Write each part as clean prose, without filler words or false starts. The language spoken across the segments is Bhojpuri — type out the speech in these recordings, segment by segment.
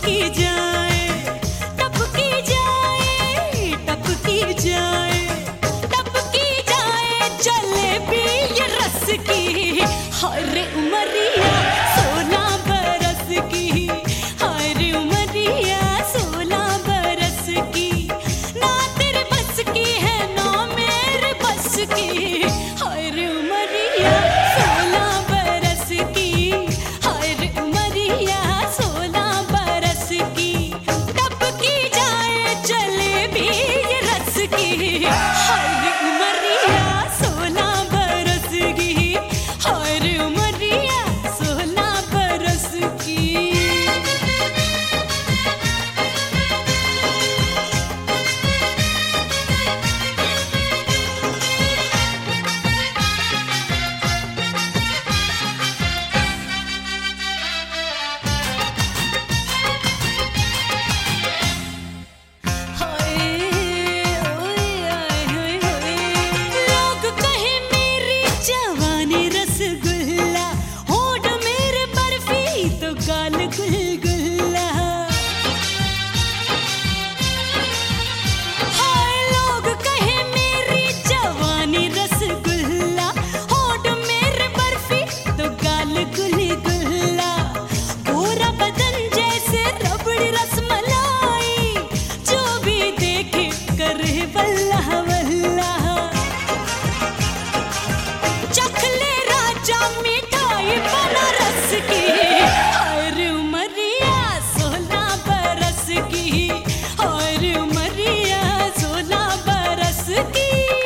टपकी जाए, टपकी जाए, टपकी जाए, टपकी जाए जलेबी ये रस की। हाय रे उमरिया 16 बरस की, हाय रे उमरिया 16 बरस की। ना तेरे बस की है ना मेरे बस की, हाय रे उमरिया 16 बरस की, हाय रे उमरिया 16 बरस की। टपकी जाए जलेबी ये रस की, हाय रे उमरिया 16 बरस की, हाय रे उमरिया 16 बरस की। लोग कहे मेरी जवानी रसगुल्ला, होठ मेरे बर्फी तो गाल गुलगुल्ला। हाय लोग कहे मेरी जवानी रसगुल्ला, होठ मेरे बर्फी तो गाल गुलगुल्ला। पूरा बदन जैसे रबड़ी रसमलाई, जो भी देखे करे वल्लाह वल्लाह। चख ले राजा मिठाई बनारस की, हाय रे उमरिया 16 बरस की, हाय रे उमरिया 16 बरस की।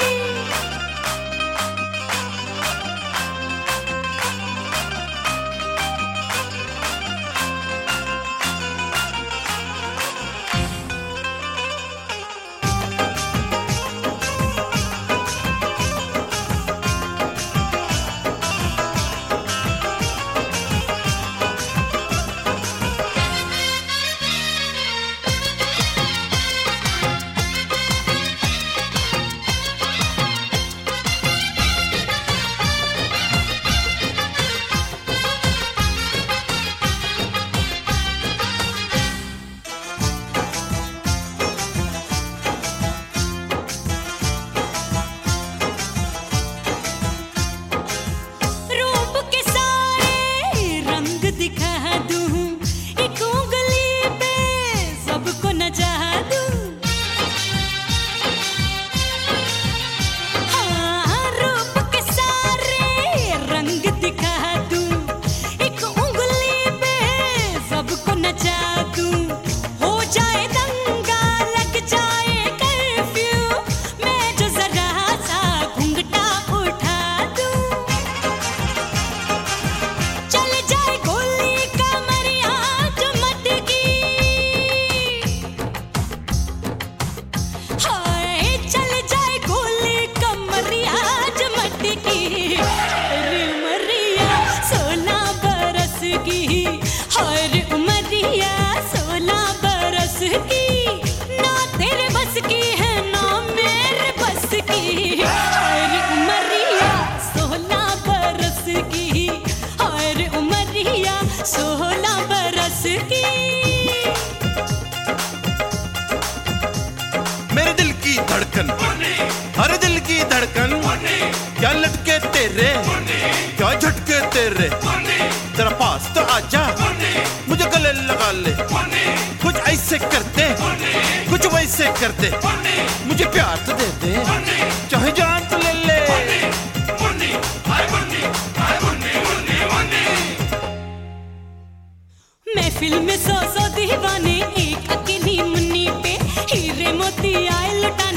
रूप के सारे रंग दिखा दूं, एक उंगली पे सबको नचा दूं। हाँ, रूप के सारे रंग दिखा दूं, एक उंगली पे सबको नचा दूं। हो जाए दंगा लग जाए कर्फ्यू, मैं जो जरा सा घूंघटा उठा दूं। चल जाए गोली कमरिया जो मटकी, हाय चल जाए गोली कमरिया जो मटकी। हाय रे उमरिया 16 बरस की, हाय रे उमरिया 16 बरस की। ना तेरे बस की है ना मेरे बस की, हाय रे उमरिया 16 बरस की, हाय रे उमरिया 16 बरस की। मेरे दिल की धड़कन, हर दिल की धड़कन, क्या लटके तेरे, क्या झटके तेरे। जरा पास तो आजा, मुझे गले लगा ले। कुछ ऐसे करते, कुछ वैसे करते, मुझे प्यार तो दे दे, चाहे जान तो ले ले। महफिल में 100 दीवाने, एक अकेली मुन्नी पे हीरे मोती आए लुटा